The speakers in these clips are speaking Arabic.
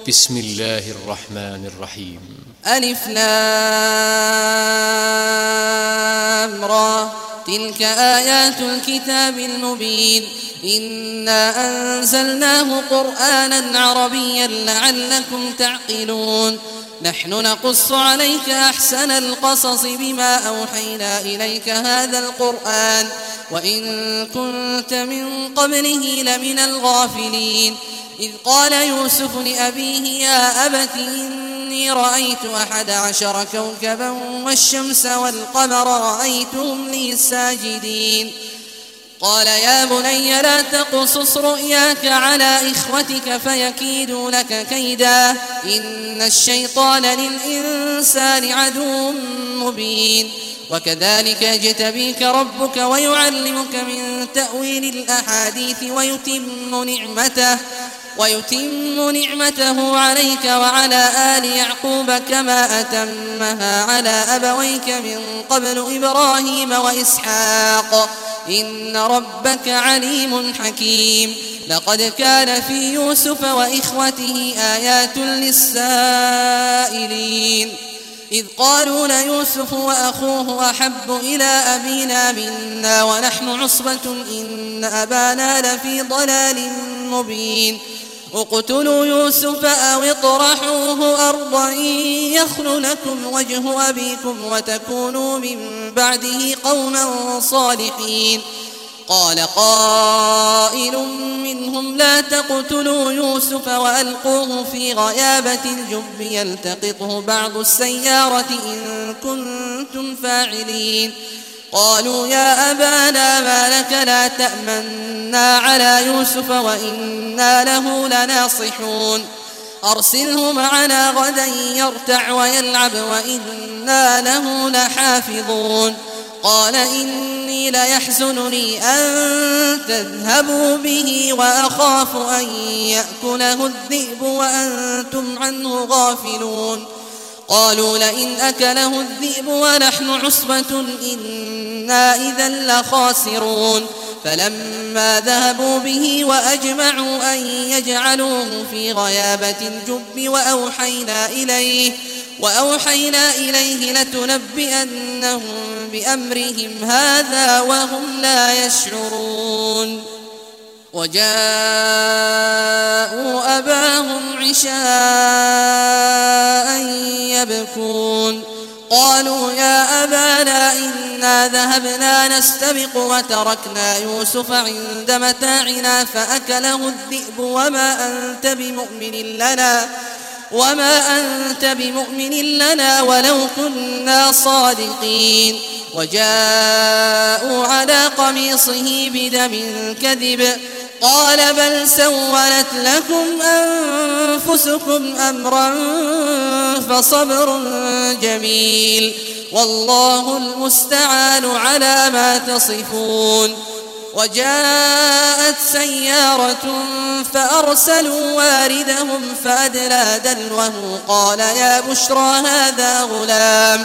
بسم الله الرحمن الرحيم. ألف لام را تلك آيات الكتاب المبين إنا أنزلناه قرآنا عربيا لعلكم تعقلون نحن نقص عليك أحسن القصص بما أوحينا إليك هذا القرآن وإن كنت من قبله لمن الغافلين إذ قال يوسف لأبيه يا أبت إني رأيت 11 كوكبا والشمس والقمر رأيتهم لي ساجدين قال يا بني لا تقصص رؤياك على إخوتك فيكيدوا لك كيدا إن الشيطان للإنسان عدو مبين وكذلك يجتبيك ربك ويعلمك من تأويل الأحاديث ويتم نعمته عليك وعلى آل يعقوب كما أتمها على أبويك من قبل إبراهيم وإسحاق إن ربك عليم حكيم لقد كان في يوسف وإخوته آيات للسائلين إذ قالوا ليوسف وأخوه أحب إلى أبينا منا ونحن عصبة إن أبانا لفي ضلال مبين اقتلوا يوسف أو اطرحوه أرضا يخل لكم وجه أبيكم وتكونوا من بعده قوما صالحين قال قائل منهم لا تقتلوا يوسف وألقوه في غيابة الجب يلتقطه بعض السيارة إن كنتم فاعلين قالوا يا أبانا ما لك لا تأمنا على يوسف وإنا له لناصحون أرسله معنا غدا يرتع ويلعب وإنا له لحافظون قال إني ليحزنني أن تذهبوا به وأخاف أن يأكله الذئب وأنتم عنه غافلون قالوا لئن أكله الذئب ونحن عصبة إنا إذا لخاسرون فلما ذهبوا به وأجمعوا أن يجعلوه في غيابة الجب وأوحينا إليه لتنبئنهم بأمرهم هذا وهم لا يشعرون وجاءوا أباهم عشاء يبكون قالوا يا أبانا إنا ذهبنا نستبق وتركنا يوسف عند متاعنا فأكله الذئب وما أنت بمؤمن لنا ولو كنا صادقين وجاءوا على قميصه بدم كذب قال بل سولت لكم أنفسكم أمرا فصبر جميل والله المستعان على ما تصفون وجاءت سيارة فأرسلوا واردهم فأدلى دلوه قال يا بشرى هذا غلام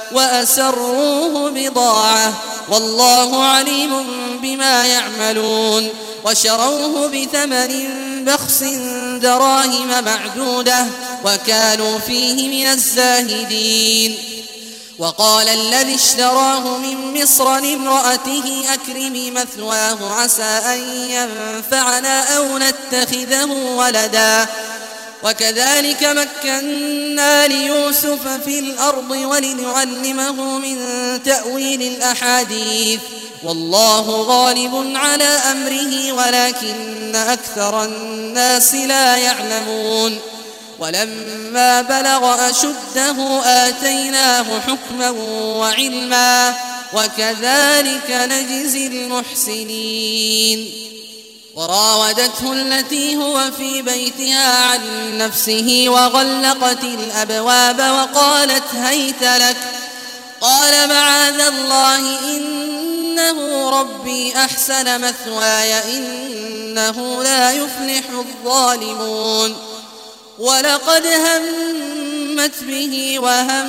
وأسروه بضاعة والله عليم بما يعملون وشروه بثمن بخس دراهم معدودة وكانوا فيه من الزاهدين وقال الذي اشتراه من مصر لامرأته أكرمي مثواه عسى أن ينفعنا أو نتخذه ولدا وكذلك مكنا ليوسف في الأرض ولنعلمه من تأويل الأحاديث والله غالب على أمره ولكن أكثر الناس لا يعلمون ولما بلغ أشده آتيناه حكما وعلما وكذلك نجزي المحسنين وراودته التي هو في بيتها عن نفسه وغلقت الأبواب وقالت هيت لك قال معاذ الله إنه ربي أحسن مثواي إنه لا يفلح الظالمون ولقد همت به وهم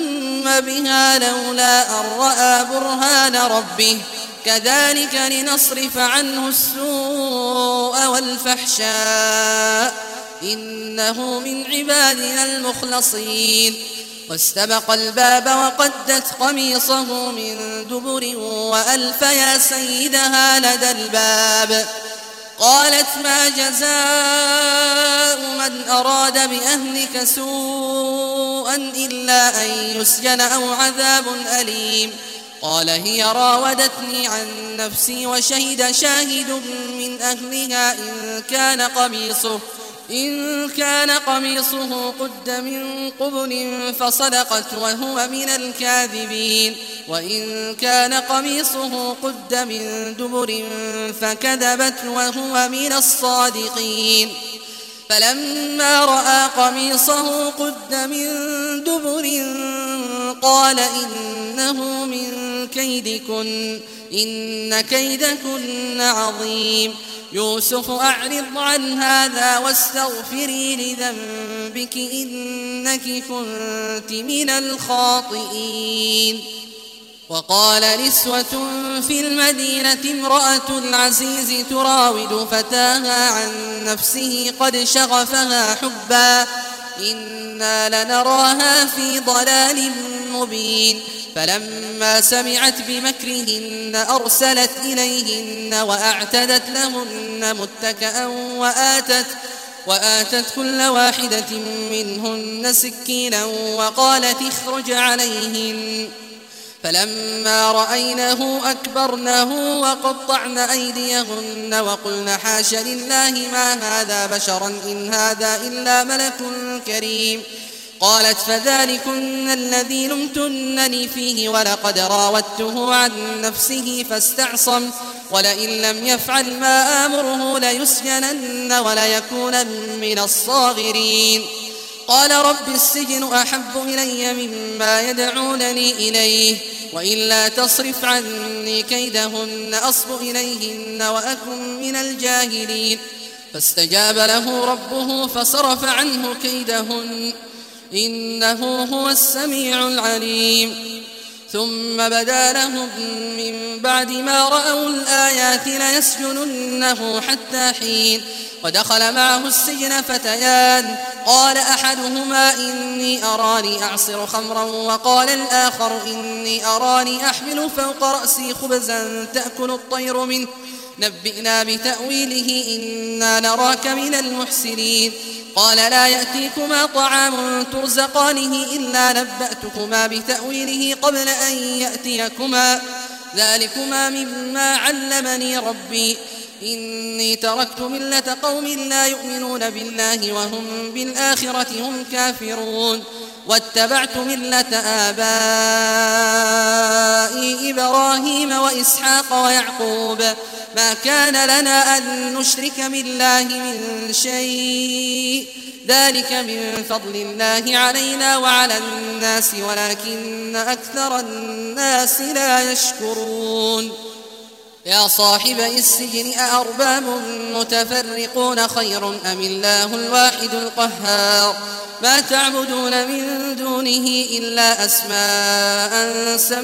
بها لولا أن رأى برهان ربه كذلك لنصرف عنه السوء والفحشاء إنه من عبادنا المخلصين. واستبق الباب وقدت قميصه من دبر وألف يا سيدها لدى الباب. قالت ما جزاء من أراد بأهلك سوءا إلا أن يسجن أو عذاب أليم. قال هي راودتني عن نفسي وشهد شاهد من أهلها إن كان قميصه قد من قبل فصدقت وهو من الكاذبين وإن كان قميصه قد من دبر فكذبت وهو من الصادقين. فلما رأى قميصه قد من دبر قال إنه من كيدكن إن كيدكن عظيم. يوسف أعرض عن هذا واستغفري لذنبك إنك كنت من الخاطئين. وقال نسوة في المدينة امرأة العزيز تراود فتاها عن نفسه قد شغفها حبا إنا لنراها في ضلال مبين. فلما سمعت بمكرهن أرسلت إليهن وأعتدت لهن متكئا وآتت كل واحدة منهن سكينا وقالت اخرج عليهن. فلما رأينه أكبرنه وقطعن أيديهن وقلن حاش لله ما هذا بشرا إن هذا إلا ملك كريم. قالت فذلكن الذي لمتنني فيه ولقد راودته عن نفسه فاستعصم ولئن لم يفعل ما آمره ليسجنن وليكونن من الصاغرين. قال رب السجن أحب إلي مما يدعونني إليه وإلا تصرف عني كيدهن أصب إليهن وأكن من الجاهلين. فاستجاب له ربه فصرف عنه كيدهن إنه هو السميع العليم. ثم بدا لهم من بعد ما رأوا الآيات ليسجننه حتى حين. ودخل معه السجن فتيان قال أحدهما إني أراني أعصر خمرا وقال الآخر إني أراني أحمل فوق رأسي خبزا تأكل الطير منه نبئنا بتأويله إنا نراك من المحسنين. قال لا يأتيكما طعام ترزقانه إلا نبأتكما بتأويله قبل أن يأتيكما ذلكما مما علمني ربي إني تركت ملة قوم لا يؤمنون بالله وهم بالآخرة هم كافرون واتبعت ملة آبائي إبراهيم وإسحاق ويعقوب ما كان لنا أن نشرك بالله من شيء ذلك من فضل الله علينا وعلى الناس ولكن أكثر الناس لا يشكرون. يا صاحب السجن أأرباب متفرقون خير أم الله الواحد القهار ما تعبدون من دونه إلا أسماء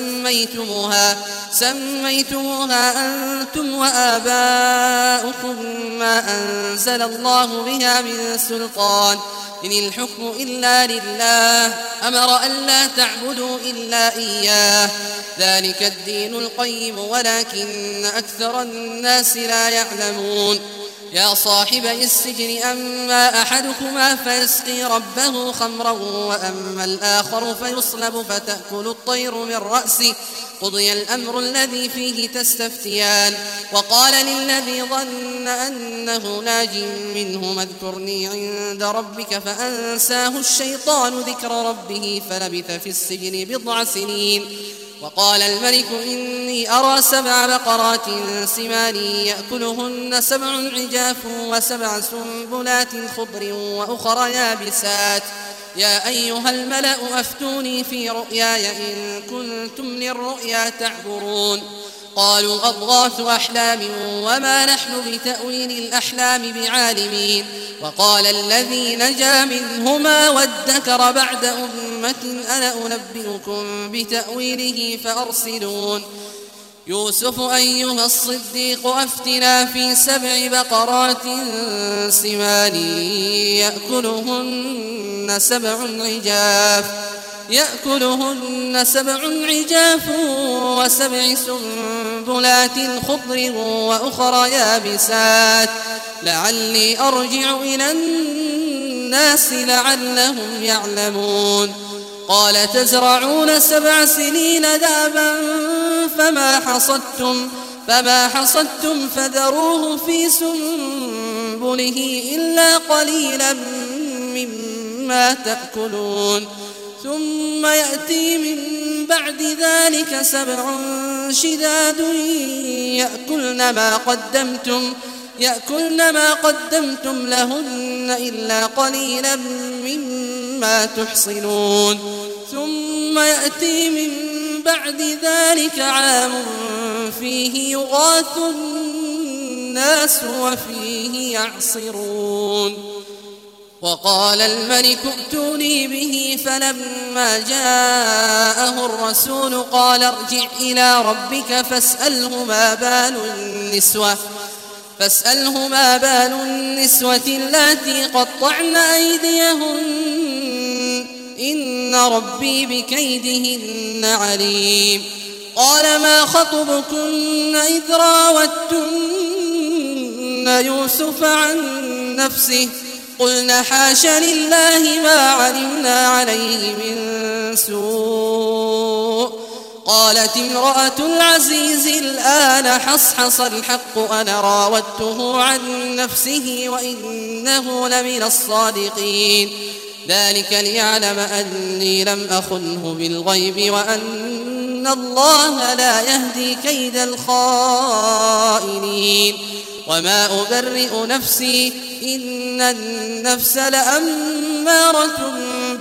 سميتموها أنتم وآباؤكم ما أنزل الله بها من سلطان إن الحكم إلا لله أمر أن لا تعبدوا إلا إياه ذلك الدين القيم ولكن أكثر الناس لا يعلمون. يا صاحب السجن أما أحدكما فيسقي ربه خمرا وأما الآخر فيصلب فتأكل الطير من رأسه قضي الأمر الذي فيه تستفتيان. وقال للذي ظن أنه ناج منهما اذكرني عند ربك فأنساه الشيطان ذكر ربه فلبث في السجن بضع سنين. وقال الملك إني أرى 7 بقرات سمان يأكلهن 7 عجاف و7 سنبلات خضر وأخر يابسات يا أيها الملأ أفتوني في رؤياي إن كنتم للرؤيا تعبرون. قالوا أضغاث أحلام وما نحن بتأويل الأحلام بعالمين. وقال الذي نجا منهما وادكر بعد أمة أنا أنبئكم بتأويله فأرسلون. يوسف أيها الصديق أفتنا في 7 بقرات سمان يأكلهن 7 عجاف و7 سنبلات خضر وأخر يابسات لعلي أرجع إلى الناس لعلهم يعلمون قال تزرعون 7 سنين دابا فما حصدتم فذروه في سنبله إلا قليلا مما تأكلون ثم يأتي من بعد ذلك 7 شداد يأكلن ما قدمتم لهن إلا قليلا مما تحصنون ثم يأتي من بعد ذلك عام فيه يغاث الناس وفيه يعصرون وقال الملك ائتوني به فلما جاءه الرسول قال ارجع إلى ربك فاسأله ما بال النسوة اللاتي قطعن أيديهن إن ربي بكيدهن عليم قال ما خطبكن إذ راوتن يوسف عن نفسه قلنا حاش لله ما علمنا عليه من سوء قالت امرأة العزيز الآن حصحص الحق أنا راودته عن نفسه وإنه لمن الصادقين ذلك ليعلم أني لم أخنه بالغيب وأن الله لا يهدي كيد الخائنين وما أبرئ نفسي إن النفس لأمارة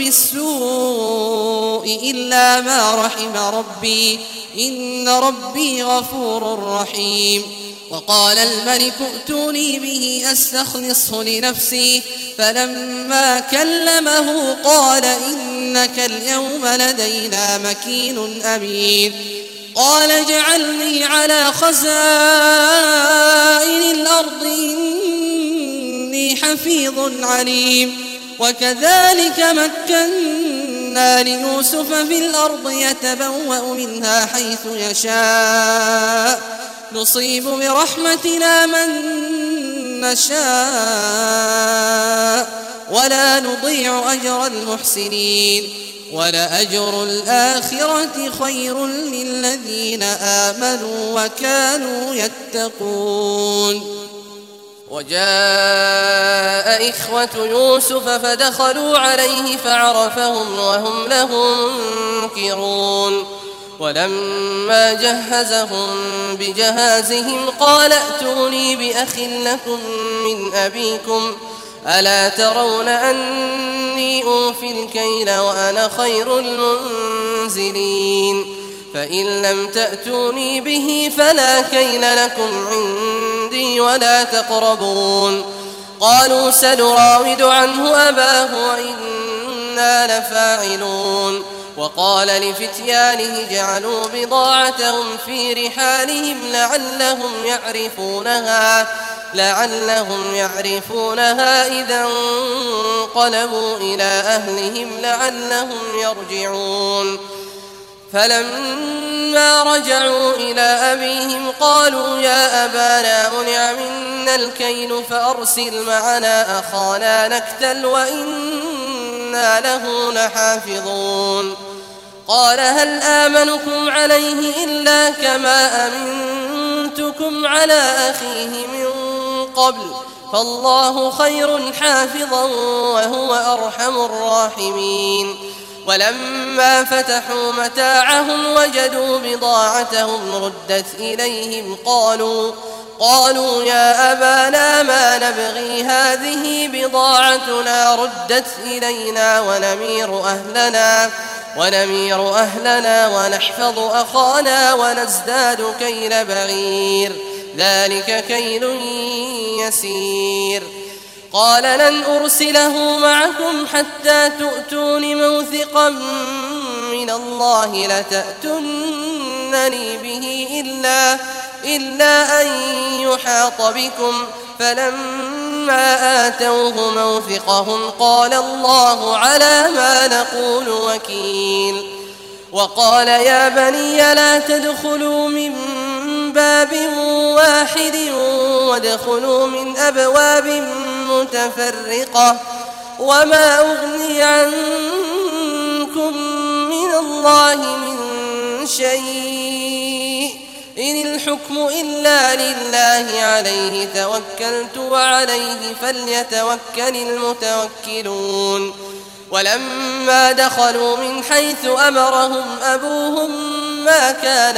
بالسوء إلا ما رحم ربي إن ربي غفور رحيم وقال الملك ائتوني به أستخلصه لنفسي فلما كلمه قال إنك اليوم لدينا مكين أمين قال اجعلني على خزائن الأرض إني حفيظ عليم وكذلك مكنا ليوسف في الأرض يتبوأ منها حيث يشاء نصيب برحمتنا من نشاء ولا نضيع أجر المحسنين ولأجر الآخرة خير للذين آمنوا وكانوا يتقون وجاء إخوة يوسف فدخلوا عليه فعرفهم وهم له منكرون ولما جهزهم بجهازهم قال ائتوني بأخ لكم من أبيكم ألا ترون أني أوفي الكيل وأنا خير المنزلين فإن لم تأتوني به فلا كيل لكم عندي ولا تقربون قالوا سنراود عنه أباه وإنا لفاعلون وقال لفتيانه جعلوا بضاعتهم في رحالهم لعلهم يعرفونها إذا انقلبوا إلى أهلهم لعلهم يرجعون فلما رجعوا إلى أبيهم قالوا يا أبانا منع منا الكيل فأرسل معنا أخانا نكتل وإنا له لحافظون قال هل آمنكم عليه إلا كما أمنتكم على أخيه من قبل فالله خير حافظا وهو أرحم الراحمين ولما فتحوا متاعهم وجدوا بضاعتهم ردت إليهم قالوا يا أبانا ما نبغي هذه بضاعتنا ردت إلينا ونمير أهلنا ونحفظ أخانا ونزداد كيل بعير ذلك كيل يسير قال لن أرسله معكم حتى تؤتون موثقا من الله لتأتون تحيطونني به إلا أن يحاط بكم. فلما آتوه موثقهم قال الله على ما نقول وكيل. وقال يا بني لا تدخلوا من باب واحد وادخلوا من أبواب متفرقة وما أغني عنكم من الله من شيء إن الحكم إلا لله عليه توكلت وعليه فليتوكل المتوكلون. ولما دخلوا من حيث أمرهم أبوهم ما كان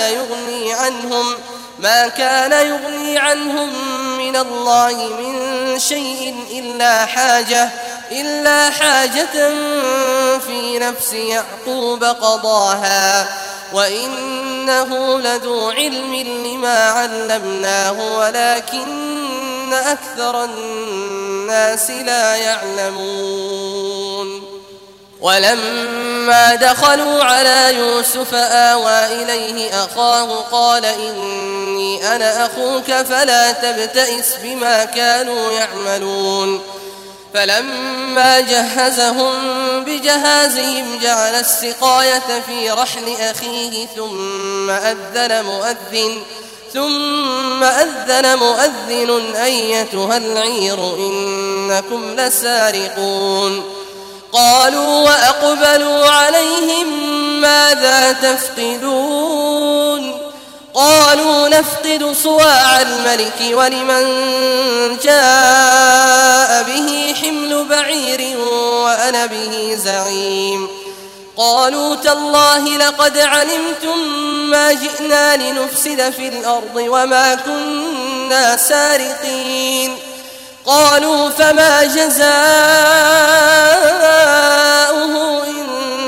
يغني عنهم من الله من شيء إلا حاجة في نفس يعقوب قضاها وإنه لذو علم لما علمناه ولكن أكثر الناس لا يعلمون. ولما دخلوا على يوسف آوى إليه أخاه قال إني أنا أخوك فلا تبتئس بما كانوا يعملون. فلما جهزهم بجهازهم جعل السقاية في رحل أخيه ثم أذن مؤذن أيتها العير إنكم لسارقون. قالوا وأقبلوا عليهم ماذا تفقدون؟ قالوا نفقد صواع الملك ولمن جاء به حمل بعير وأنا به زعيم. قالوا تالله لقد علمتم ما جئنا لنفسد في الأرض وما كنا سارقين. قالوا فما جزاؤه إن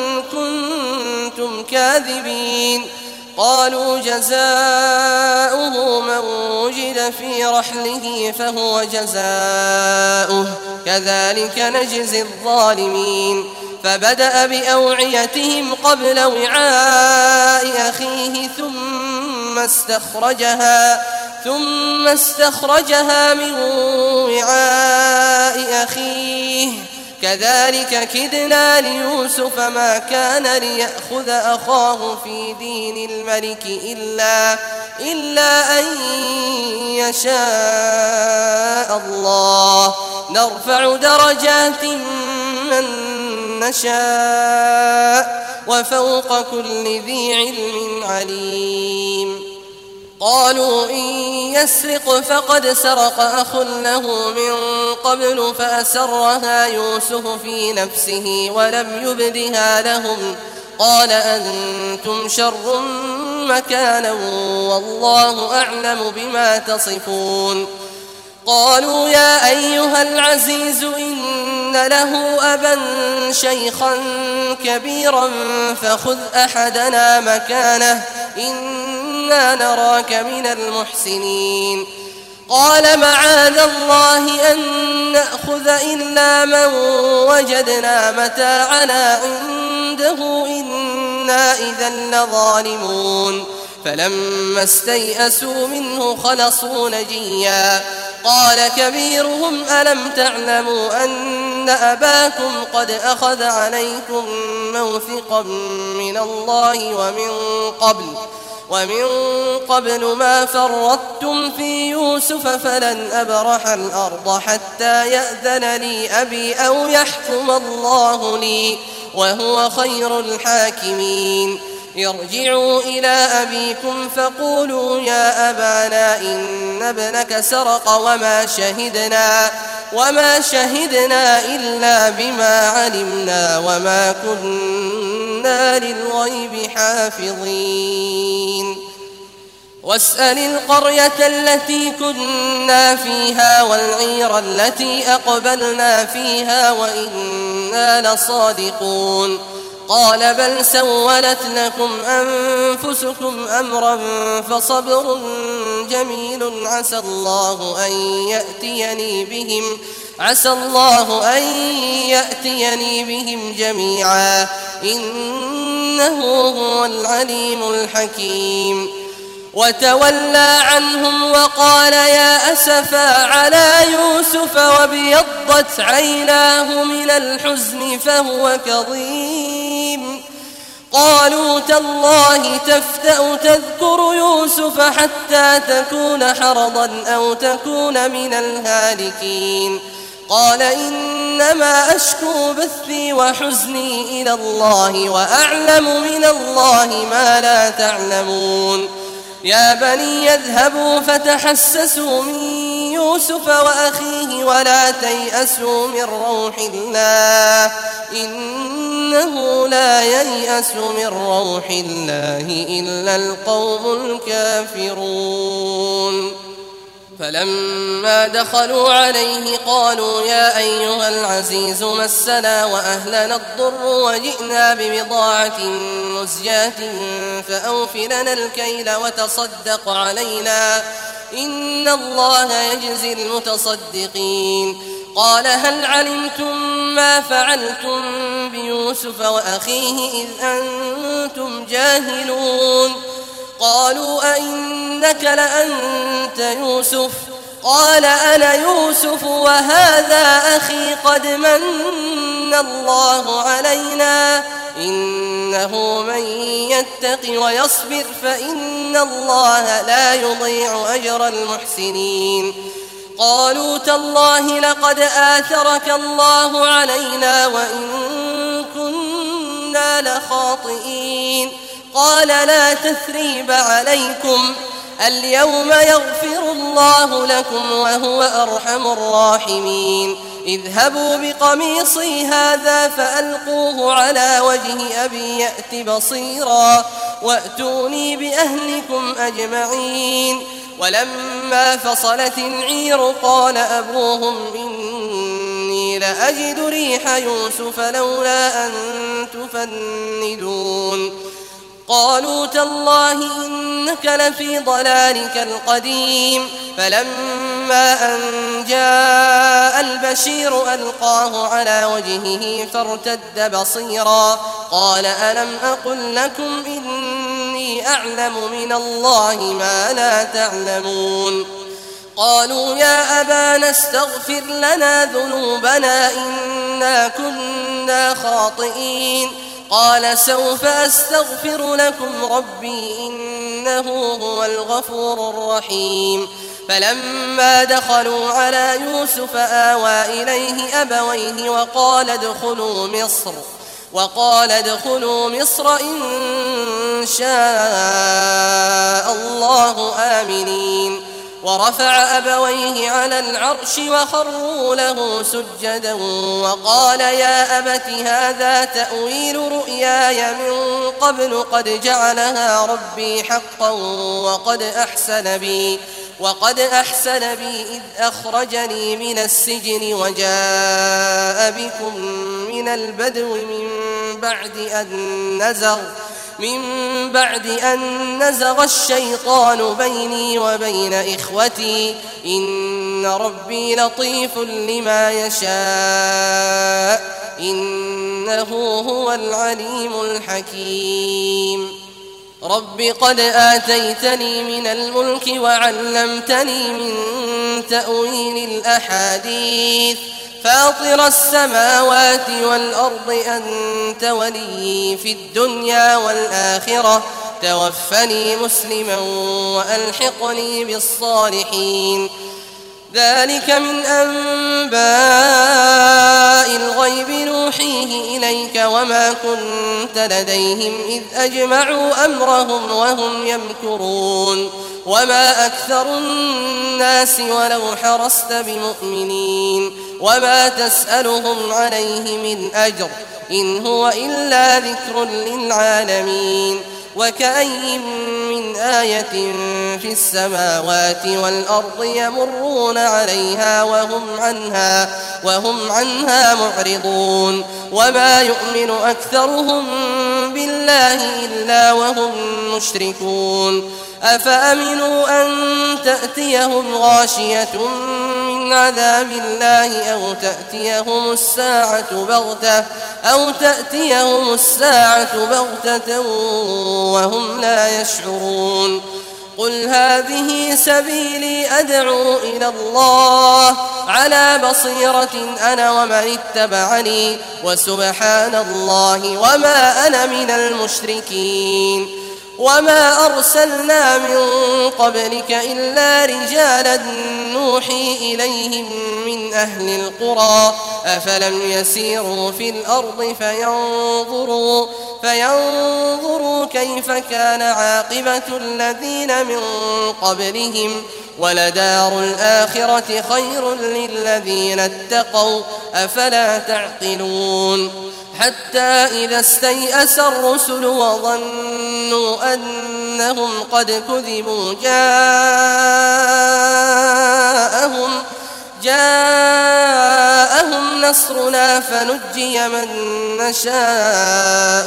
كنتم كاذبين؟ قالوا جزاؤه من وجد في رحله فهو جزاؤه كذلك نجزي الظالمين. فبدأ بأوعيتهم قبل وعاء أخيه ثم استخرجها من وعاء أخيه كذلك كدنا ليوسف ما كان ليأخذ أخاه في دين الملك إلا أن يشاء الله نرفع درجات من نشاء وفوق كل ذي علم عليم. قالوا إن يسرق فقد سرق أخ له من قبل فأسرها يوسف في نفسه ولم يبدها لهم قال أنتم شر مكانا والله أعلم بما تصفون. قالوا يا أيها العزيز إن له أبا شيخا كبيرا فخذ أحدنا مكانه إنا نراك من المحسنين. قال معاذ الله أن نأخذ إلا من وجدنا متاعنا عنده إنا إذا لظالمون. فلما استيئسوا منه خلصوا نجيا. قال كبيرهم ألم تعلموا أن أباكم قد أخذ عليكم موثقا من الله ومن قبل ما فرطتم في يوسف فلن أبرح الأرض حتى يأذن لي أبي أو يحكم الله لي وهو خير الحاكمين. ارجعوا إلى أبيكم فقولوا يا أبانا إن ابنك سرق وما شهدنا إلا بما علمنا وما كنا للغيب حافظين. واسأل القرية التي كنا فيها والعير التي أقبلنا فيها وإنا لصادقون. قال بل سولت لكم أنفسكم أمرا فصبر جميل عسى الله أن يأتيني بهم جميعا إن إنه هو العليم الحكيم. وتولى عنهم وقال يا أسفا على يوسف وابيضت عيناه من الحزن فهو كظيم. قالوا تالله تفتأ تذكر يوسف حتى تكون حرضا أو تكون من الهالكين. قال إنما أشكو بثي وحزني إلى الله وأعلم من الله ما لا تعلمون. يا بني يذهبوا فتحسسوا من يوسف وأخيه ولا تيأسوا من روح الله إنه لا ييأس من روح الله إلا القوم الكافرون. فلما دخلوا عليه قالوا يا أيها العزيز مسنا وأهلنا الضر وجئنا ببضاعة مزجاة فأوف لنا الكيل وتصدق علينا إن الله يجزي المتصدقين. قال هل علمتم ما فعلتم بيوسف وأخيه إذ أنتم جاهلون؟ قالوا أئنك لأنت يوسف؟ قال أنا يوسف وهذا أخي قد من الله علينا إنه من يتق ويصبر فإن الله لا يضيع أجر المحسنين. قالوا تالله لقد آثرك الله علينا وإن كنا لخاطئين. قال لا تثريب عليكم اليوم يغفر الله لكم وهو أرحم الراحمين. اذهبوا بقميصي هذا فألقوه على وجه أبي يأت بصيرا وأتوني بأهلكم أجمعين. ولما فصلت العير قال أبوهم إني لأجد ريح يوسف لولا أن تفندون. قالوا تالله إنك لفي ضلالك القديم. فلما أن جاء البشير ألقاه على وجهه فارتد بصيرا قال ألم أقل لكم إني أعلم من الله ما لا تعلمون. قالوا يا أبانا استغفر لنا ذنوبنا إنا كنا خاطئين. قال سوف أستغفر لكم ربي إنه هو الغفور الرحيم. فلما دخلوا على يوسف آوى إليه أبويه وقال ادخلوا مصر إن شاء الله آمنين. ورفع أبويه على العرش وخروا له سجدا وقال يا أبت هذا تأويل رؤياي من قبل قد جعلها ربي حقا وقد أحسن بي إذ أخرجني من السجن وجاء بكم من البدو من بعد أن نزغ الشيطان بيني وبين إخوتي إن ربي لطيف لما يشاء إنه هو العليم الحكيم. رب قد آتيتني من الملك وعلمتني من تأويل الأحاديث فاطر السماوات والأرض أنت ولي في الدنيا والآخرة توفني مسلما وألحقني بالصالحين. ذلك من أنباء الغيب نوحيه إليك وما كنت لديهم إذ أجمعوا أمرهم وهم يمكرون. وما أكثر الناس ولو حرصت بمؤمنين وما تسألهم عليه من أجر إن هو إلا ذكر للعالمين. وكأي من آية في السماوات والأرض يمرون عليها وهم عنها معرضون. وما يؤمن أكثرهم بالله إلا وهم مشركون. أفأمنوا أن تأتيهم غاشية من من عذاب الله أو تأتيهم الساعة بغتة وهم لا يشعرون قل هذه سبيلي أدعو إلى الله على بصيرة أنا ومن اتبعني وسبحان الله وما أنا من المشركين وما أرسلنا من قبلك إلا رجالا نوحي إليهم من أهل القرى أفلم يسيروا في الأرض فينظروا كيف كان عاقبة الذين من قبلهم ولدار الآخرة خير للذين اتقوا أفلا تعقلون حتى إذا استيأس الرسل وظنوا أنهم قد كذبوا جاءهم نصرنا فنجي من نشاء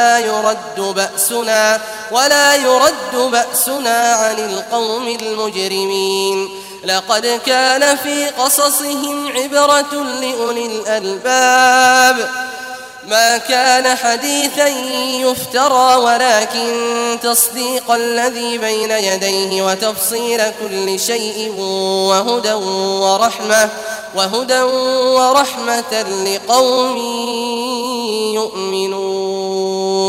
ولا يرد بأسنا عن القوم المجرمين لقد كان في قصصهم عبرة لأولي الألباب ما كان حديثا يفترى ولكن تصديق الذي بين يديه وتفصيل كل شيء وهدى ورحمة لقوم يؤمنون